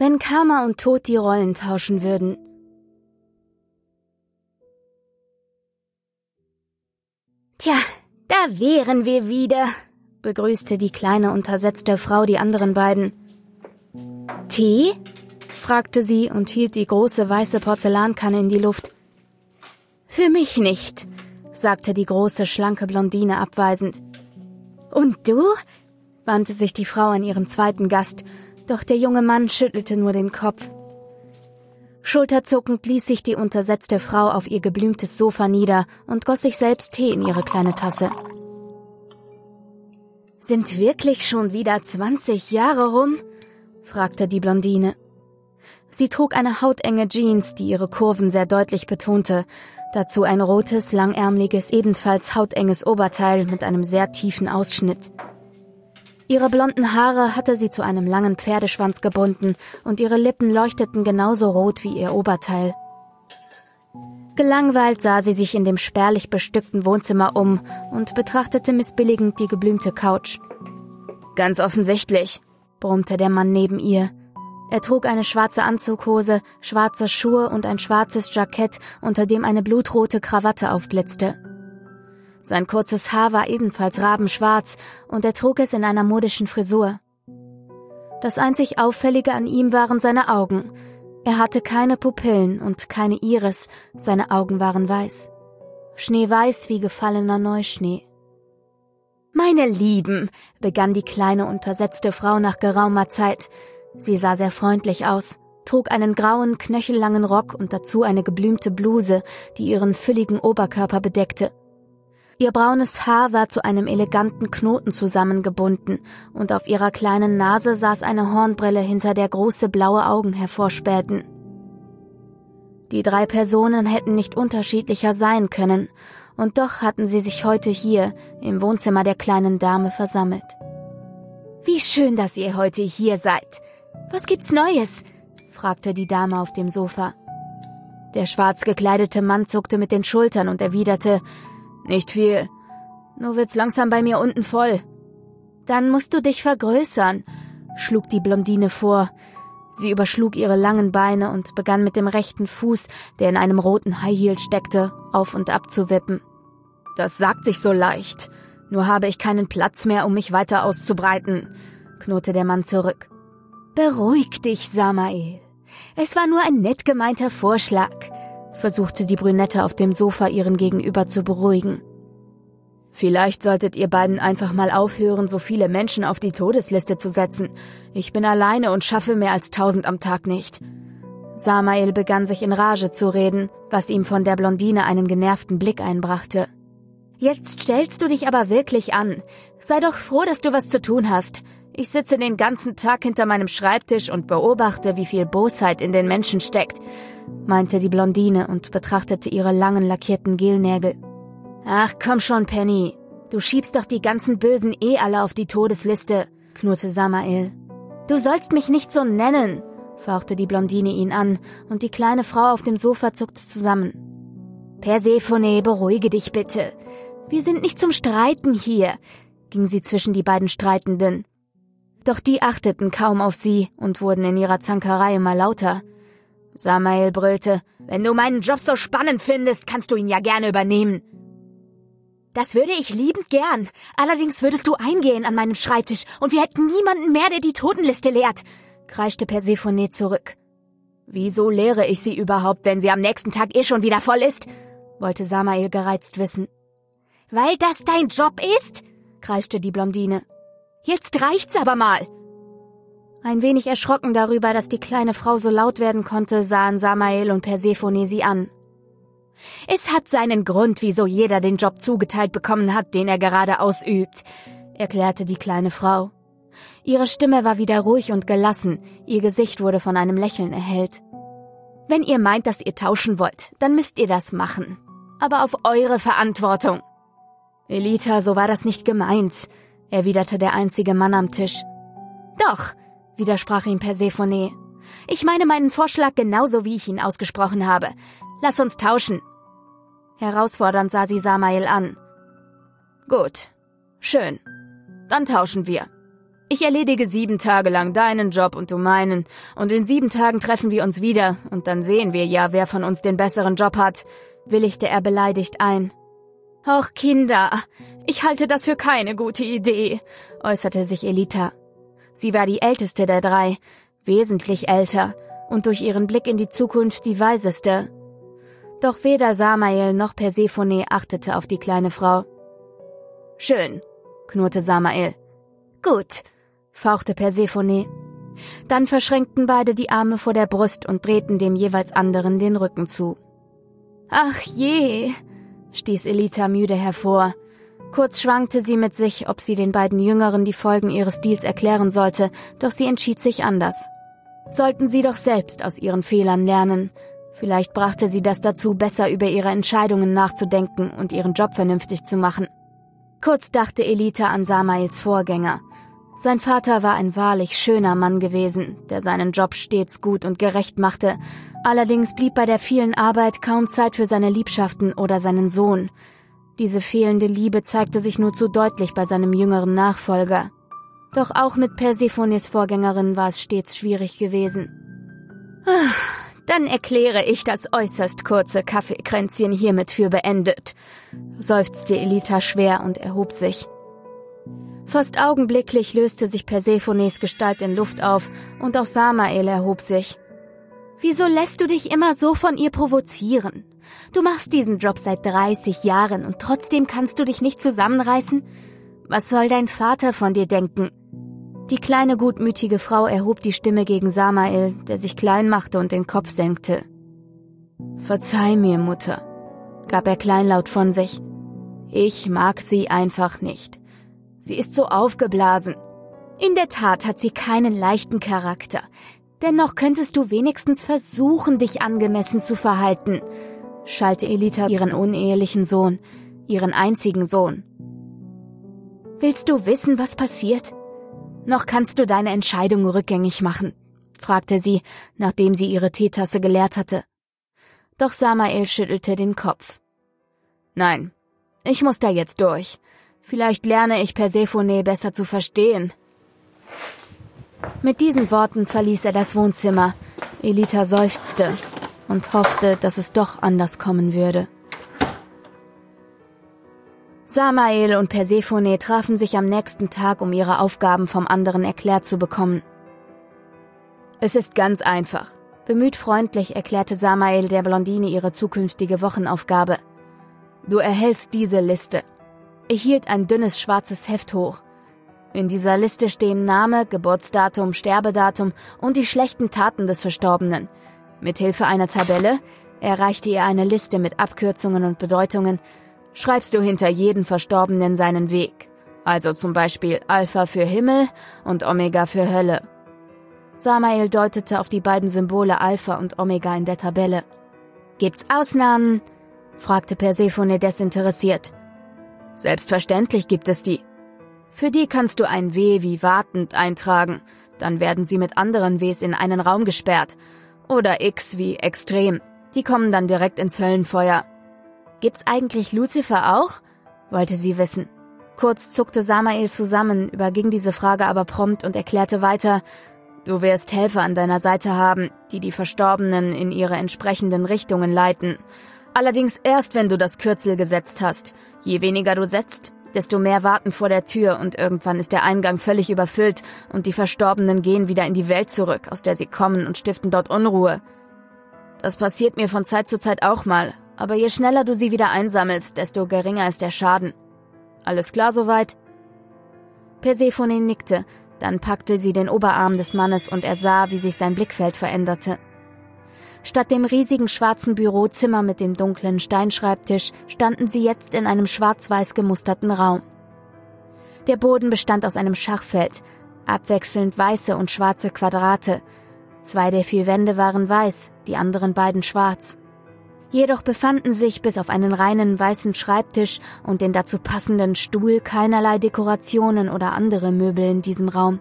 Wenn Karma und Tod die Rollen tauschen würden. Tja, da wären wir wieder, begrüßte die kleine, untersetzte Frau die anderen beiden. Tee? Fragte sie und hielt die große weiße Porzellankanne in die Luft. Für mich nicht, sagte die große, schlanke Blondine abweisend. Und du? Wandte sich die Frau an ihren zweiten Gast, doch der junge Mann schüttelte nur den Kopf. Schulterzuckend ließ sich die untersetzte Frau auf ihr geblümtes Sofa nieder und goss sich selbst Tee in ihre kleine Tasse. »Sind wirklich schon wieder 20 Jahre rum?« fragte die Blondine. Sie trug eine hautenge Jeans, die ihre Kurven sehr deutlich betonte, dazu ein rotes, langärmliches, ebenfalls hautenges Oberteil mit einem sehr tiefen Ausschnitt. Ihre blonden Haare hatte sie zu einem langen Pferdeschwanz gebunden und ihre Lippen leuchteten genauso rot wie ihr Oberteil. Gelangweilt sah sie sich in dem spärlich bestückten Wohnzimmer um und betrachtete missbilligend die geblümte Couch. »Ganz offensichtlich«, brummte der Mann neben ihr. Er trug eine schwarze Anzughose, schwarze Schuhe und ein schwarzes Jackett, unter dem eine blutrote Krawatte aufblitzte. Sein kurzes Haar war ebenfalls rabenschwarz und er trug es in einer modischen Frisur. Das einzig Auffällige an ihm waren seine Augen. Er hatte keine Pupillen und keine Iris, seine Augen waren weiß. Schneeweiß wie gefallener Neuschnee. »Meine Lieben«, begann die kleine, untersetzte Frau nach geraumer Zeit. Sie sah sehr freundlich aus, trug einen grauen, knöchellangen Rock und dazu eine geblümte Bluse, die ihren fülligen Oberkörper bedeckte. Ihr braunes Haar war zu einem eleganten Knoten zusammengebunden und auf ihrer kleinen Nase saß eine Hornbrille, hinter der große blaue Augen hervorspähten. Die 3 Personen hätten nicht unterschiedlicher sein können, und doch hatten sie sich heute hier im Wohnzimmer der kleinen Dame versammelt. »Wie schön, dass ihr heute hier seid. Was gibt's Neues?« fragte die Dame auf dem Sofa. Der schwarz gekleidete Mann zuckte mit den Schultern und erwiderte: »Nicht viel. Nur wird's langsam bei mir unten voll.« »Dann musst du dich vergrößern«, schlug die Blondine vor. Sie überschlug ihre langen Beine und begann mit dem rechten Fuß, der in einem roten High Heel steckte, auf und ab zu wippen. »Das sagt sich so leicht. Nur habe ich keinen Platz mehr, um mich weiter auszubreiten«, knurrte der Mann zurück. »Beruhig dich, Samael. Es war nur ein nett gemeinter Vorschlag«, versuchte die Brünette auf dem Sofa ihren Gegenüber zu beruhigen. »Vielleicht solltet ihr beiden einfach mal aufhören, so viele Menschen auf die Todesliste zu setzen. Ich bin alleine und schaffe mehr als 1000 am Tag nicht.« Samael begann sich in Rage zu reden, was ihm von der Blondine einen genervten Blick einbrachte. »Jetzt stellst du dich aber wirklich an. Sei doch froh, dass du was zu tun hast. Ich sitze den ganzen Tag hinter meinem Schreibtisch und beobachte, wie viel Bosheit in den Menschen steckt«, meinte die Blondine und betrachtete ihre langen, lackierten Gelnägel. »Ach, komm schon, Penny. Du schiebst doch die ganzen Bösen alle auf die Todesliste«, knurrte Samael. »Du sollst mich nicht so nennen«, fauchte die Blondine ihn an, und die kleine Frau auf dem Sofa zuckte zusammen. »Persephone, beruhige dich bitte. Wir sind nicht zum Streiten hier«, ging sie zwischen die beiden Streitenden. Doch die achteten kaum auf sie und wurden in ihrer Zankerei immer lauter. Samael brüllte: »Wenn du meinen Job so spannend findest, kannst du ihn ja gerne übernehmen.« »Das würde ich liebend gern. Allerdings würdest du eingehen an meinem Schreibtisch und wir hätten niemanden mehr, der die Totenliste leert«, kreischte Persephone zurück. »Wieso lehre ich sie überhaupt, wenn sie am nächsten Tag schon wieder voll ist?«, wollte Samael gereizt wissen. »Weil das dein Job ist?«, kreischte die Blondine. »Jetzt reicht's aber mal!« Ein wenig erschrocken darüber, dass die kleine Frau so laut werden konnte, sahen Samael und Persephone sie an. »Es hat seinen Grund, wieso jeder den Job zugeteilt bekommen hat, den er gerade ausübt«, erklärte die kleine Frau. Ihre Stimme war wieder ruhig und gelassen, ihr Gesicht wurde von einem Lächeln erhellt. »Wenn ihr meint, dass ihr tauschen wollt, dann müsst ihr das machen. Aber auf eure Verantwortung.« »Elita, so war das nicht gemeint«, erwiderte der einzige Mann am Tisch. »Doch«, widersprach ihm Persephone. »Ich meine meinen Vorschlag genauso, wie ich ihn ausgesprochen habe. Lass uns tauschen.« Herausfordernd sah sie Samael an. »Gut, schön, dann tauschen wir«, Ich erledige 7 Tage lang deinen Job und du meinen, und in 7 Tagen treffen wir uns wieder, und dann sehen wir ja, wer von uns den besseren Job hat«, willigte er beleidigt ein. »Och, Kinder, ich halte das für keine gute Idee«, äußerte sich Elita. Sie war die älteste der 3, wesentlich älter und durch ihren Blick in die Zukunft die weiseste. Doch weder Samael noch Persephone achtete auf die kleine Frau. »Schön«, knurrte Samael. »Gut«, fauchte Persephone. Dann verschränkten beide die Arme vor der Brust und drehten dem jeweils anderen den Rücken zu. »Ach je«, stieß Elita müde hervor. Kurz schwankte sie mit sich, ob sie den beiden Jüngeren die Folgen ihres Deals erklären sollte, doch sie entschied sich anders. Sollten sie doch selbst aus ihren Fehlern lernen. Vielleicht brachte sie das dazu, besser über ihre Entscheidungen nachzudenken und ihren Job vernünftig zu machen. Kurz dachte Elita an Samaels Vorgänger. Sein Vater war ein wahrlich schöner Mann gewesen, der seinen Job stets gut und gerecht machte. Allerdings blieb bei der vielen Arbeit kaum Zeit für seine Liebschaften oder seinen Sohn. Diese fehlende Liebe zeigte sich nur zu deutlich bei seinem jüngeren Nachfolger. Doch auch mit Persephones Vorgängerin war es stets schwierig gewesen. Dann erkläre ich das äußerst kurze Kaffeekränzchen hiermit für beendet, seufzte Elita schwer und erhob sich. Fast augenblicklich löste sich Persephones Gestalt in Luft auf und auch Samael erhob sich. »Wieso lässt du dich immer so von ihr provozieren? Du machst diesen Job seit 30 Jahren und trotzdem kannst du dich nicht zusammenreißen? Was soll dein Vater von dir denken?« Die kleine gutmütige Frau erhob die Stimme gegen Samael, der sich klein machte und den Kopf senkte. »Verzeih mir, Mutter«, gab er kleinlaut von sich. »Ich mag sie einfach nicht. Sie ist so aufgeblasen. In der Tat hat sie keinen leichten Charakter. Dennoch könntest du wenigstens versuchen, dich angemessen zu verhalten«, schalt Elita ihren unehelichen Sohn, ihren einzigen Sohn. »Willst du wissen, was passiert? Noch kannst du deine Entscheidung rückgängig machen«, fragte sie, nachdem sie ihre Teetasse geleert hatte. Doch Samael schüttelte den Kopf. »Nein, ich muss da jetzt durch. Vielleicht lerne ich Persephone besser zu verstehen.« Mit diesen Worten verließ er das Wohnzimmer. Elita seufzte und hoffte, dass es doch anders kommen würde. Samael und Persephone trafen sich am nächsten Tag, um ihre Aufgaben vom anderen erklärt zu bekommen. »Es ist ganz einfach«, bemüht freundlich erklärte Samael der Blondine ihre zukünftige Wochenaufgabe. »Du erhältst diese Liste.« Ich hielt ein dünnes schwarzes Heft hoch. In dieser Liste stehen Name, Geburtsdatum, Sterbedatum und die schlechten Taten des Verstorbenen. Mithilfe einer Tabelle, erreichte ihr eine Liste mit Abkürzungen und Bedeutungen, schreibst du hinter jedem Verstorbenen seinen Weg. Also zum Beispiel Alpha für Himmel und Omega für Hölle. Samael deutete auf die beiden Symbole Alpha und Omega in der Tabelle. »Gibt's Ausnahmen?« fragte Persephone desinteressiert. »Selbstverständlich gibt es die. Für die kannst du ein W wie wartend eintragen, dann werden sie mit anderen Ws in einen Raum gesperrt. Oder X wie extrem, die kommen dann direkt ins Höllenfeuer.« »Gibt's eigentlich Luzifer auch?« wollte sie wissen. Kurz zuckte Samael zusammen, überging diese Frage aber prompt und erklärte weiter, »Du wirst Helfer an deiner Seite haben, die die Verstorbenen in ihre entsprechenden Richtungen leiten. Allerdings erst, wenn du das Kürzel gesetzt hast. Je weniger du setzt, desto mehr warten vor der Tür und irgendwann ist der Eingang völlig überfüllt und die Verstorbenen gehen wieder in die Welt zurück, aus der sie kommen und stiften dort Unruhe. Das passiert mir von Zeit zu Zeit auch mal, aber je schneller du sie wieder einsammelst, desto geringer ist der Schaden. Alles klar soweit?« Persephone nickte, dann packte sie den Oberarm des Mannes und er sah, wie sich sein Blickfeld veränderte. Statt dem riesigen schwarzen Bürozimmer mit dem dunklen Steinschreibtisch standen sie jetzt in einem schwarz-weiß gemusterten Raum. Der Boden bestand aus einem Schachfeld, abwechselnd weiße und schwarze Quadrate. 2 der 4 Wände waren weiß, die anderen beiden schwarz. Jedoch befanden sich bis auf einen reinen weißen Schreibtisch und den dazu passenden Stuhl keinerlei Dekorationen oder andere Möbel in diesem Raum.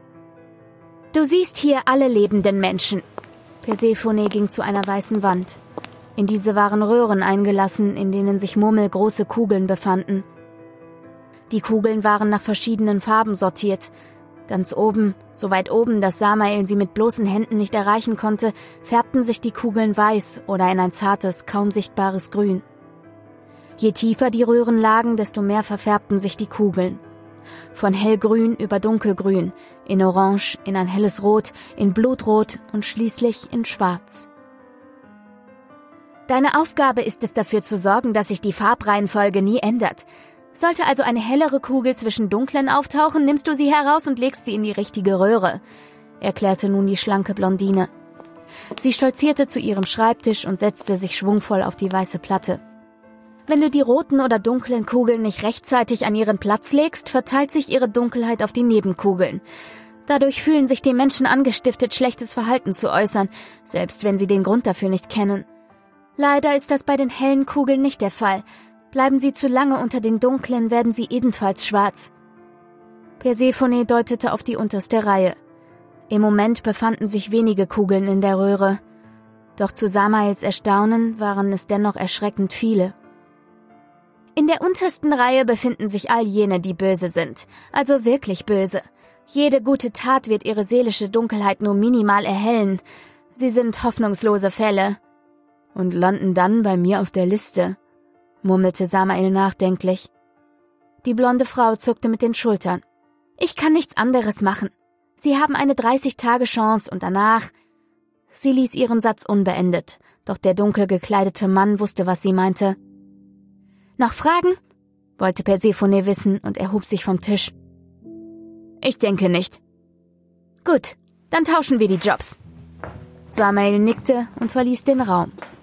»Du siehst hier alle lebenden Menschen.« Persephone ging zu einer weißen Wand. In diese waren Röhren eingelassen, in denen sich murmelgroße Kugeln befanden. Die Kugeln waren nach verschiedenen Farben sortiert. Ganz oben, so weit oben, dass Samael sie mit bloßen Händen nicht erreichen konnte, färbten sich die Kugeln weiß oder in ein zartes, kaum sichtbares Grün. Je tiefer die Röhren lagen, desto mehr verfärbten sich die Kugeln. Von hellgrün über dunkelgrün, in orange, in ein helles Rot, in blutrot und schließlich in schwarz. Deine Aufgabe ist es, dafür zu sorgen, dass sich die Farbreihenfolge nie ändert. Sollte also eine hellere Kugel zwischen dunklen auftauchen, nimmst du sie heraus und legst sie in die richtige Röhre, erklärte nun die schlanke Blondine. Sie stolzierte zu ihrem Schreibtisch und setzte sich schwungvoll auf die weiße Platte. Wenn du die roten oder dunklen Kugeln nicht rechtzeitig an ihren Platz legst, verteilt sich ihre Dunkelheit auf die Nebenkugeln. Dadurch fühlen sich die Menschen angestiftet, schlechtes Verhalten zu äußern, selbst wenn sie den Grund dafür nicht kennen. Leider ist das bei den hellen Kugeln nicht der Fall. Bleiben sie zu lange unter den dunklen, werden sie ebenfalls schwarz. Persephone deutete auf die unterste Reihe. Im Moment befanden sich wenige Kugeln in der Röhre. Doch zu Samaels Erstaunen waren es dennoch erschreckend viele. In der untersten Reihe befinden sich all jene, die böse sind, also wirklich böse. Jede gute Tat wird ihre seelische Dunkelheit nur minimal erhellen. Sie sind hoffnungslose Fälle. Und landen dann bei mir auf der Liste, murmelte Samael nachdenklich. Die blonde Frau zuckte mit den Schultern. Ich kann nichts anderes machen. Sie haben eine 30-Tage-Chance und danach... Sie ließ ihren Satz unbeendet, doch der dunkel gekleidete Mann wusste, was sie meinte. Noch Fragen? Wollte Persephone wissen und erhob sich vom Tisch. Ich denke nicht. Gut, dann tauschen wir die Jobs. Samael nickte und verließ den Raum.